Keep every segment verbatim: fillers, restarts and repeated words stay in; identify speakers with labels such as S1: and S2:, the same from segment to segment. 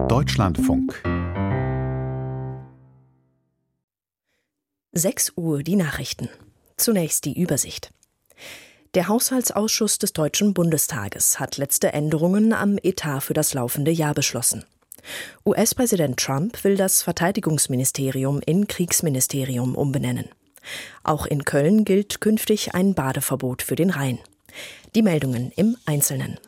S1: Deutschlandfunk.
S2: sechs Uhr die Nachrichten. Zunächst die Übersicht. Der Haushaltsausschuss des Deutschen Bundestages hat letzte Änderungen am Etat für das laufende Jahr beschlossen. U S-Präsident Trump will das Verteidigungsministerium in Kriegsministerium umbenennen. Auch in Köln gilt künftig ein Badeverbot für den Rhein. Die Meldungen im Einzelnen.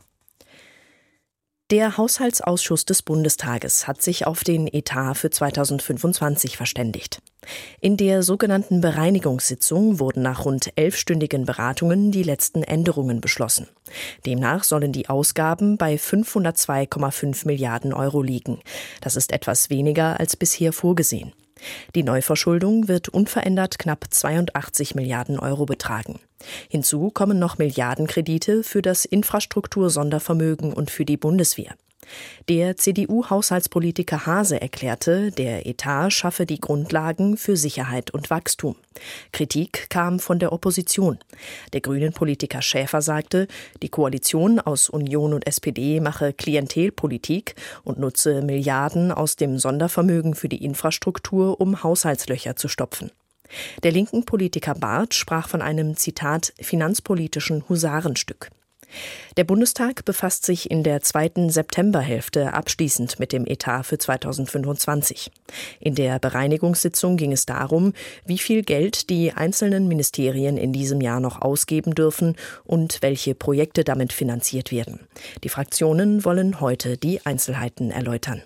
S2: Der Haushaltsausschuss des Bundestages hat sich auf den Etat für zweitausendfünfundzwanzig verständigt. In der sogenannten Bereinigungssitzung wurden nach rund elfstündigen Beratungen die letzten Änderungen beschlossen. Demnach sollen die Ausgaben bei fünfhundertzwei Komma fünf Milliarden Euro liegen. Das ist etwas weniger als bisher vorgesehen. Die Neuverschuldung wird unverändert knapp zweiundachtzig Milliarden Euro betragen. Hinzu kommen noch Milliardenkredite für das Infrastruktursondervermögen und für die Bundeswehr. Der C D U-Haushaltspolitiker Haase erklärte, der Etat schaffe die Grundlagen für Sicherheit und Wachstum. Kritik kam von der Opposition. Der Grünen-Politiker Schäfer sagte, die Koalition aus Union und S P D mache Klientelpolitik und nutze Milliarden aus dem Sondervermögen für die Infrastruktur, um Haushaltslöcher zu stopfen. Der linken Politiker Barth sprach von einem, Zitat, finanzpolitischen Husarenstück. Der Bundestag befasst sich in der zweiten Septemberhälfte abschließend mit dem Etat für zweitausendfünfundzwanzig. In der Bereinigungssitzung ging es darum, wie viel Geld die einzelnen Ministerien in diesem Jahr noch ausgeben dürfen und welche Projekte damit finanziert werden. Die Fraktionen wollen heute die Einzelheiten erläutern.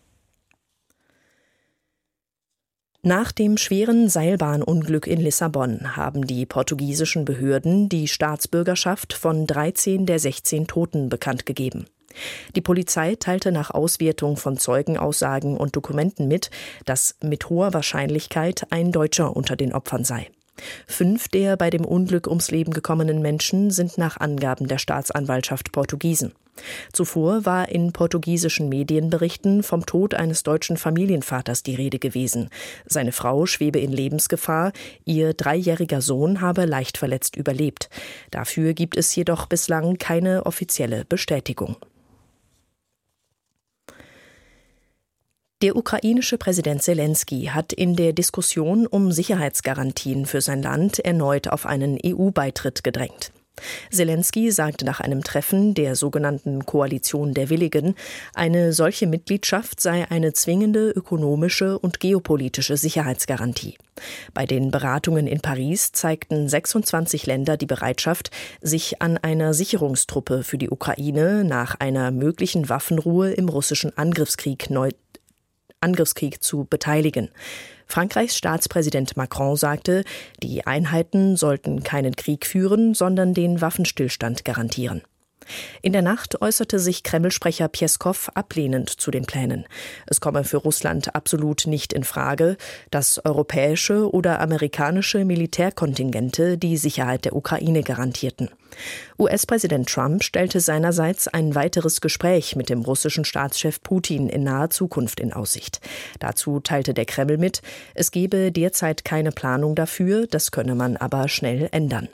S2: Nach dem schweren Seilbahnunglück in Lissabon haben die portugiesischen Behörden die Staatsbürgerschaft von dreizehn der sechzehn Toten bekannt gegeben. Die Polizei teilte nach Auswertung von Zeugenaussagen und Dokumenten mit, dass mit hoher Wahrscheinlichkeit ein Deutscher unter den Opfern sei. Fünf der bei dem Unglück ums Leben gekommenen Menschen sind nach Angaben der Staatsanwaltschaft Portugiesen. Zuvor war in portugiesischen Medienberichten vom Tod eines deutschen Familienvaters die Rede gewesen. Seine Frau schwebe in Lebensgefahr, ihr dreijähriger Sohn habe leicht verletzt überlebt. Dafür gibt es jedoch bislang keine offizielle Bestätigung. Der ukrainische Präsident Selenskyj hat in der Diskussion um Sicherheitsgarantien für sein Land erneut auf einen E U-Beitritt gedrängt. Selenskyj sagte nach einem Treffen der sogenannten Koalition der Willigen, eine solche Mitgliedschaft sei eine zwingende ökonomische und geopolitische Sicherheitsgarantie. Bei den Beratungen in Paris zeigten sechsundzwanzig Länder die Bereitschaft, sich an einer Sicherungstruppe für die Ukraine nach einer möglichen Waffenruhe im russischen Angriffskrieg neu Angriffskrieg zu beteiligen. Frankreichs Staatspräsident Macron sagte, die Einheiten sollten keinen Krieg führen, sondern den Waffenstillstand garantieren. In der Nacht äußerte sich Kreml-Sprecher Pjeskow ablehnend zu den Plänen. Es komme für Russland absolut nicht in Frage, dass europäische oder amerikanische Militärkontingente die Sicherheit der Ukraine garantierten. U S-Präsident Trump stellte seinerseits ein weiteres Gespräch mit dem russischen Staatschef Putin in naher Zukunft in Aussicht. Dazu teilte der Kreml mit, es gebe derzeit keine Planung dafür, das könne man aber schnell ändern.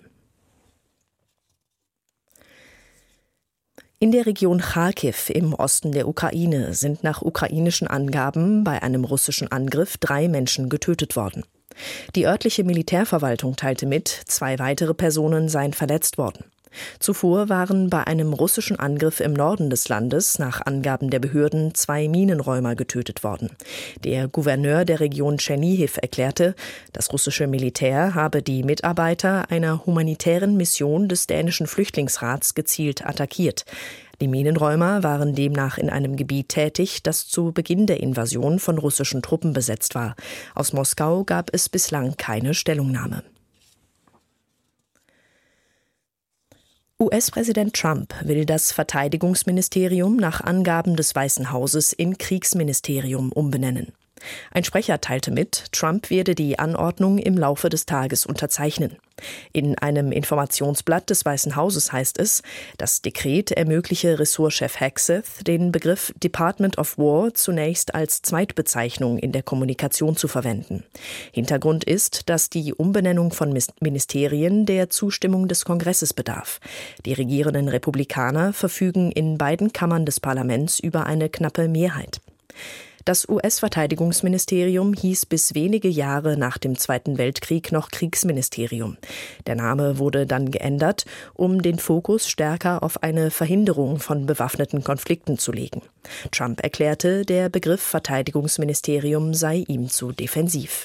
S2: In der Region Charkiw im Osten der Ukraine sind nach ukrainischen Angaben bei einem russischen Angriff drei Menschen getötet worden. Die örtliche Militärverwaltung teilte mit, zwei weitere Personen seien verletzt worden. Zuvor waren bei einem russischen Angriff im Norden des Landes nach Angaben der Behörden zwei Minenräumer getötet worden. Der Gouverneur der Region Tschernihiw erklärte, das russische Militär habe die Mitarbeiter einer humanitären Mission des dänischen Flüchtlingsrats gezielt attackiert. Die Minenräumer waren demnach in einem Gebiet tätig, das zu Beginn der Invasion von russischen Truppen besetzt war. Aus Moskau gab es bislang keine Stellungnahme. U S-Präsident Trump will das Verteidigungsministerium nach Angaben des Weißen Hauses in Kriegsministerium umbenennen. Ein Sprecher teilte mit, Trump werde die Anordnung im Laufe des Tages unterzeichnen. In einem Informationsblatt des Weißen Hauses heißt es, das Dekret ermögliche Ressortchef Hegseth, den Begriff Department of War zunächst als Zweitbezeichnung in der Kommunikation zu verwenden. Hintergrund ist, dass die Umbenennung von Ministerien der Zustimmung des Kongresses bedarf. Die regierenden Republikaner verfügen in beiden Kammern des Parlaments über eine knappe Mehrheit. Das U S-Verteidigungsministerium hieß bis wenige Jahre nach dem Zweiten Weltkrieg noch Kriegsministerium. Der Name wurde dann geändert, um den Fokus stärker auf eine Verhinderung von bewaffneten Konflikten zu legen. Trump erklärte, der Begriff Verteidigungsministerium sei ihm zu defensiv.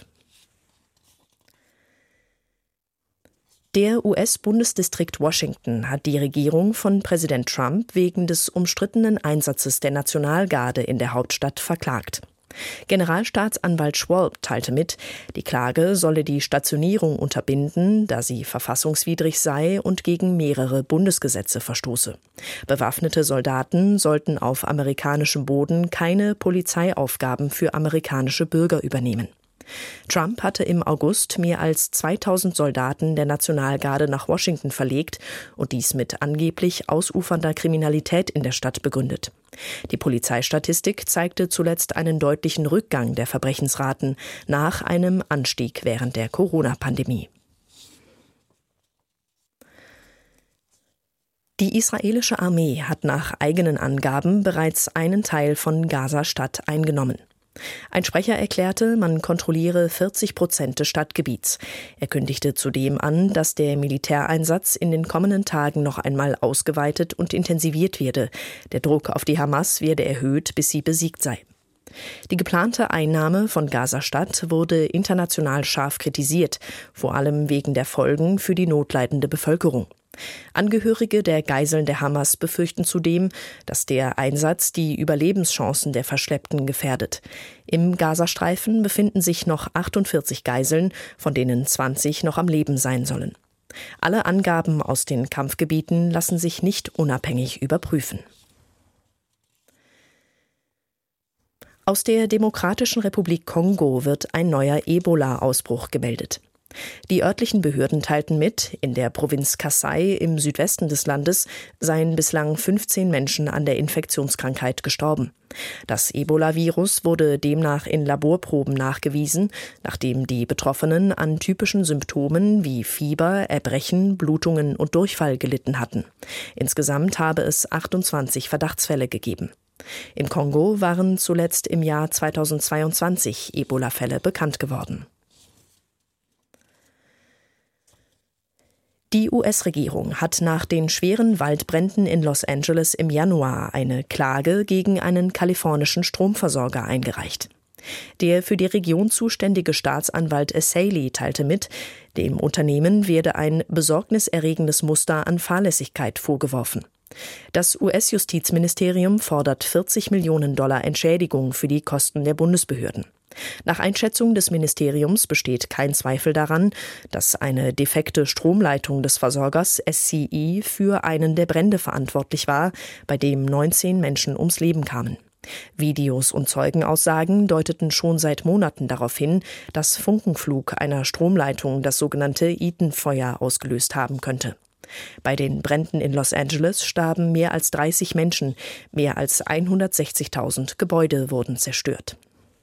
S2: Der U S-Bundesdistrikt Washington hat die Regierung von Präsident Trump wegen des umstrittenen Einsatzes der Nationalgarde in der Hauptstadt verklagt. Generalstaatsanwalt Schwalb teilte mit, die Klage solle die Stationierung unterbinden, da sie verfassungswidrig sei und gegen mehrere Bundesgesetze verstoße. Bewaffnete Soldaten sollten auf amerikanischem Boden keine Polizeiaufgaben für amerikanische Bürger übernehmen. Trump hatte im August mehr als zweitausend Soldaten der Nationalgarde nach Washington verlegt und dies mit angeblich ausufernder Kriminalität in der Stadt begründet. Die Polizeistatistik zeigte zuletzt einen deutlichen Rückgang der Verbrechensraten nach einem Anstieg während der Corona-Pandemie. Die israelische Armee hat nach eigenen Angaben bereits einen Teil von Gaza-Stadt eingenommen. Ein Sprecher erklärte, man kontrolliere vierzig Prozent des Stadtgebiets. Er kündigte zudem an, dass der Militäreinsatz in den kommenden Tagen noch einmal ausgeweitet und intensiviert werde. Der Druck auf die Hamas werde erhöht, bis sie besiegt sei. Die geplante Einnahme von Gaza-Stadt wurde international scharf kritisiert, vor allem wegen der Folgen für die notleidende Bevölkerung. Angehörige der Geiseln der Hamas befürchten zudem, dass der Einsatz die Überlebenschancen der Verschleppten gefährdet. Im Gazastreifen befinden sich noch achtundvierzig Geiseln, von denen zwanzig noch am Leben sein sollen. Alle Angaben aus den Kampfgebieten lassen sich nicht unabhängig überprüfen. Aus der Demokratischen Republik Kongo wird ein neuer Ebola-Ausbruch gemeldet. Die örtlichen Behörden teilten mit, in der Provinz Kasai im Südwesten des Landes seien bislang fünfzehn Menschen an der Infektionskrankheit gestorben. Das Ebola-Virus wurde demnach in Laborproben nachgewiesen, nachdem die Betroffenen an typischen Symptomen wie Fieber, Erbrechen, Blutungen und Durchfall gelitten hatten. Insgesamt habe es achtundzwanzig Verdachtsfälle gegeben. Im Kongo waren zuletzt im Jahr zweitausendzweiundzwanzig Ebola-Fälle bekannt geworden. Die U S-Regierung hat nach den schweren Waldbränden in Los Angeles im Januar eine Klage gegen einen kalifornischen Stromversorger eingereicht. Der für die Region zuständige Staatsanwalt Assaili teilte mit, dem Unternehmen werde ein besorgniserregendes Muster an Fahrlässigkeit vorgeworfen. Das U S-Justizministerium fordert vierzig Millionen Dollar Entschädigung für die Kosten der Bundesbehörden. Nach Einschätzung des Ministeriums besteht kein Zweifel daran, dass eine defekte Stromleitung des Versorgers S C E für einen der Brände verantwortlich war, bei dem neunzehn Menschen ums Leben kamen. Videos und Zeugenaussagen deuteten schon seit Monaten darauf hin, dass Funkenflug einer Stromleitung das sogenannte Eaton-Feuer ausgelöst haben könnte. Bei den Bränden in Los Angeles starben mehr als dreißig Menschen, mehr als hundertsechzigtausend Gebäude wurden zerstört.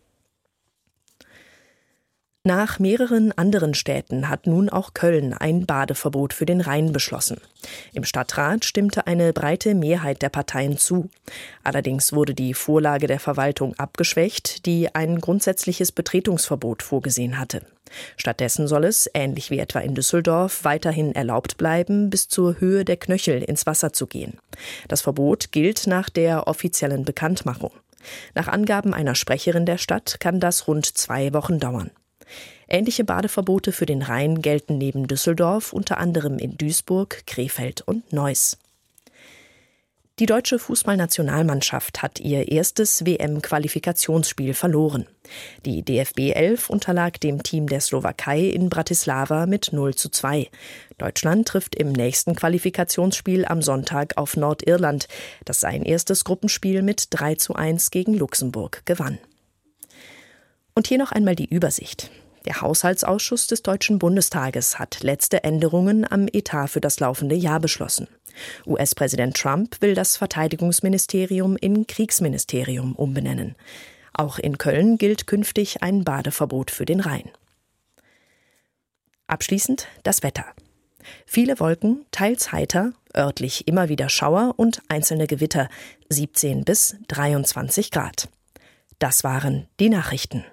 S2: Nach mehreren anderen Städten hat nun auch Köln ein Badeverbot für den Rhein beschlossen. Im Stadtrat stimmte eine breite Mehrheit der Parteien zu. Allerdings wurde die Vorlage der Verwaltung abgeschwächt, die ein grundsätzliches Betretungsverbot vorgesehen hatte. Stattdessen soll es, ähnlich wie etwa in Düsseldorf, weiterhin erlaubt bleiben, bis zur Höhe der Knöchel ins Wasser zu gehen. Das Verbot gilt nach der offiziellen Bekanntmachung. Nach Angaben einer Sprecherin der Stadt kann das rund zwei Wochen dauern. Ähnliche Badeverbote für den Rhein gelten neben Düsseldorf unter anderem in Duisburg, Krefeld und Neuss. Die deutsche Fußballnationalmannschaft hat ihr erstes W M-Qualifikationsspiel verloren. Die D F B elf unterlag dem Team der Slowakei in Bratislava mit null zu zwei. Deutschland trifft im nächsten Qualifikationsspiel am Sonntag auf Nordirland, das sein erstes Gruppenspiel mit drei zu eins gegen Luxemburg gewann. Und hier noch einmal die Übersicht. Der Haushaltsausschuss des Deutschen Bundestages hat letzte Änderungen am Etat für das laufende Jahr beschlossen. U S-Präsident Trump will das Verteidigungsministerium in Kriegsministerium umbenennen. Auch in Köln gilt künftig ein Badeverbot für den Rhein. Abschließend das Wetter. Viele Wolken, teils heiter, örtlich immer wieder Schauer und einzelne Gewitter, siebzehn bis dreiundzwanzig Grad. Das waren die Nachrichten.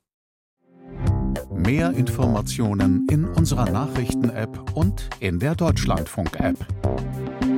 S1: Mehr Informationen in unserer Nachrichten-App und in der Deutschlandfunk-App.